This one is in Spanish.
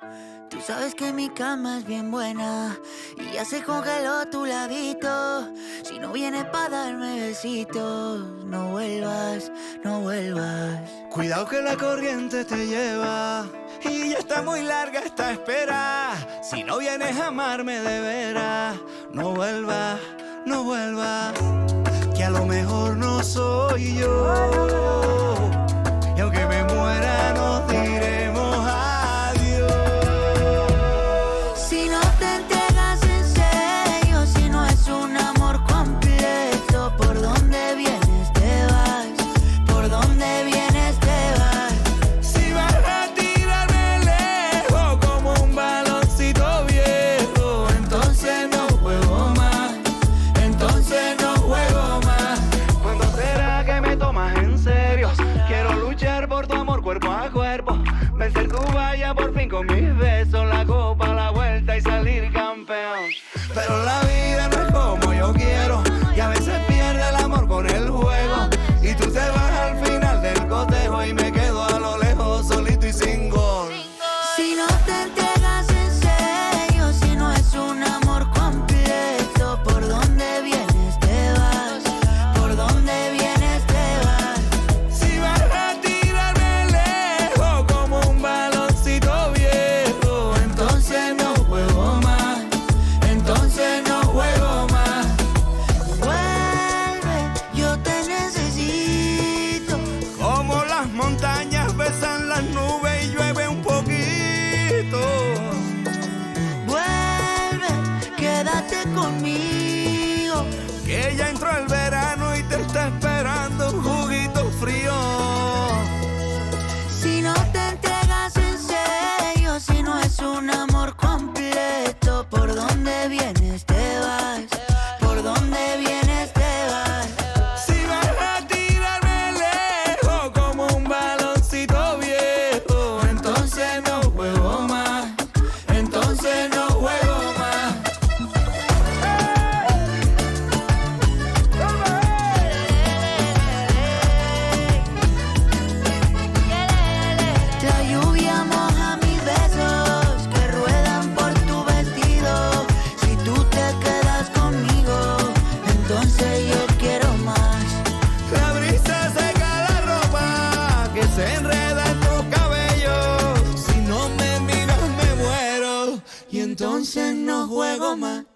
Tú sabes que mi cama es bien buena y ya se congeló tu ladito. Si no vienes pa' darme besitos, no vuelvas, no vuelvas. Cuidado que la corriente te lleva y ya está muy larga esta espera. Si no vienes a amarme de veras, no vuelvas, no vuelvas. Que a lo mejor no soy yo. Y aunque me muera nos diremos adiós. Si no te entregas en serio, si no es un amor completo, ¿por dónde vienes te vas? ¿Por dónde vienes te vas? Si vas a tirarme lejos como un baloncito viejo, entonces no juego más, entonces no juego más. ¿Cuándo será que me tomas en serio? Quiero luchar por tu amor cuerpo a cuerpo, vencer tu valla por fin con mis besos, la copa, la vuelta y salir campeón. Pero la vida no es como yo quiero y a veces pierde el amor con el juego. Y tú te vas al final del cotejo y me quedo a lo lejos solito y sin gol. Si no te entregas en serio, si no es un amor completo, ¿por dónde vienes te vas? ¿Por dónde vienes te vas? Si vas a tirarme lejos como un baloncito viejo, entonces no juego más, entonces no juego más. Vuelve, yo te necesito. Como las montañas besan las nubes y llueve un poquito. Vuelve, quédate conmigo. Que ya entró el verano y te está esperando un juguito frío. Si no te entregas en serio, si no es un amor completo, ¿por dónde vienes te vas? ¿Por dónde vienes te vas? Si vas a tirarme lejos como un baloncito viejo, entonces no juego más, entonces no juego más. La lluvia moja mis besos que ruedan por tu vestido. Si tú te quedas conmigo, entonces yo quiero más. La brisa seca la ropa que se enreda en tus cabellos. Si no me miras me muero y entonces no juego más.